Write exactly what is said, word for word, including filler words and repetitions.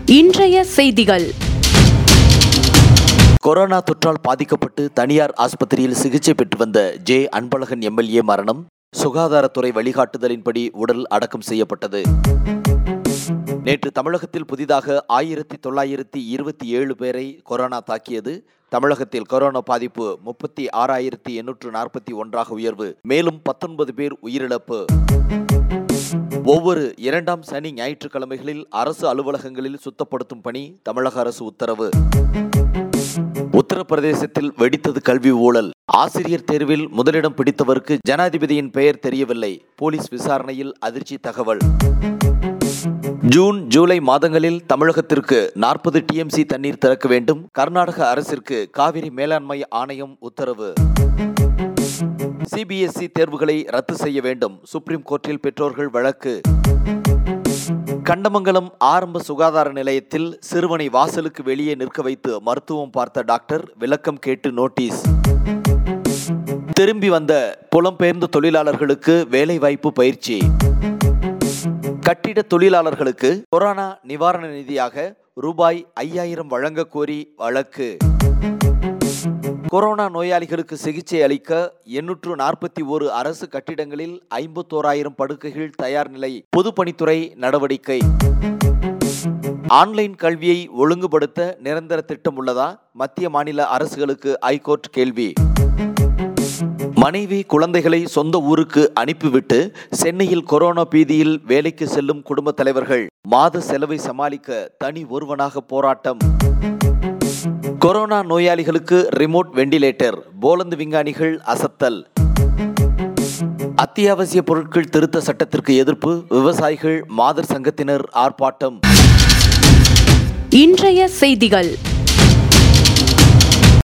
இன்றைய செய்திகள். கொரோனா தொற்றால் பாதிக்கப்பட்டு தனியார் ஆஸ்பத்திரியில் சிகிச்சை பெற்று வந்த ஜே அன்பழகன் எம்எல்ஏ மரணம். சுகாதாரத்துறை வழிகாட்டுதலின்படி உடல் அடக்கம் செய்யப்பட்டது. நேற்று தமிழகத்தில் புதிதாக ஆயிரத்தி தொள்ளாயிரத்தி இருபத்தி ஏழு பேரை கொரோனா தாக்கியது. தமிழகத்தில் கொரோனா பாதிப்பு முப்பத்தி ஆறாயிரத்தி எண்ணூற்று நாற்பத்தி ஒன்றாக உயர்வு. மேலும் பத்தொன்பது பேர் உயிரிழப்பு. ஒவ்வொரு இரண்டாம் சனி ஞாயிற்றுக்கிழமைகளில் அரசு அலுவலகங்களில் சுத்தப்படுத்தும் பணி தமிழக அரசு உத்தரவு. உத்தரப்பிரதேசத்தில் வெடித்தது கல்வி ஊழல். ஆசிரியர் தேர்வில் முதலிடம் பிடித்தவருக்கு ஜனாதிபதியின் பெயர் தெரியவில்லை. போலீஸ் விசாரணையில் அதிர்ச்சி தகவல். ஜூன் ஜூலை மாதங்களில் தமிழகத்திற்கு நாற்பது டிஎம்சி தண்ணீர் திறக்க வேண்டும். கர்நாடக அரசிற்கு காவிரி மேலாண்மை ஆணையம் உத்தரவு. சிபிஎஸ்இ தேர்வுகளை ரத்து செய்ய வேண்டும். சுப்ரீம் கோர்ட்டில் பெற்றோர்கள் வழக்கு. கண்டமங்கலம் ஆரம்ப சுகாதார நிலையத்தில் சிறுவனை வாசலுக்கு வெளியே நிற்க வைத்து மருத்துவம் பார்த்த டாக்டர் விளக்கம் கேட்டு நோட்டீஸ். திரும்பி வந்த புலம்பெயர்ந்த தொழிலாளர்களுக்கு வேலை வாய்ப்பு பயிற்சி. கட்டிட தொழிலாளர்களுக்கு கொரோனா நிவாரண நிதியாக ரூபாய் ஐயாயிரம் வழங்க கோரி வழக்கு. கொரோனா நோயாளிகளுக்கு சிகிச்சை அளிக்க எண்ணூற்று நாற்பத்தி ஒரு அரசு கட்டிடங்களில் ஐம்பத்தோராயிரம் படுக்கைகள் தயார் நிலை. பொதுப்பணித்துறை நடவடிக்கை. ஆன்லைன் கல்வியை ஒழுங்குபடுத்த நிரந்தர திட்டம் உள்ளதா? மத்திய மாநில அரசுகளுக்கு ஐகோர்ட் கேள்வி. மனைவி குழந்தைகளை சொந்த ஊருக்கு அனுப்பிவிட்டு சென்னையில் கொரோனா பீதியில் வேலைக்கு செல்லும் குடும்ப தலைவர்கள் மாத செலவை சமாளிக்க தனி ஒருவனாக போராட்டம். கொரோனா நோயாளிகளுக்கு ரிமோட் வெண்டிலேட்டர். போலந்து விஞ்ஞானிகள் அசத்தல். அத்தியாவசிய பொருட்கள் திருத்த சட்டத்திற்கு எதிர்ப்பு. விவசாயிகள் மாதர் சங்கத்தினர் ஆர்ப்பாட்டம். இன்றைய செய்திகள்.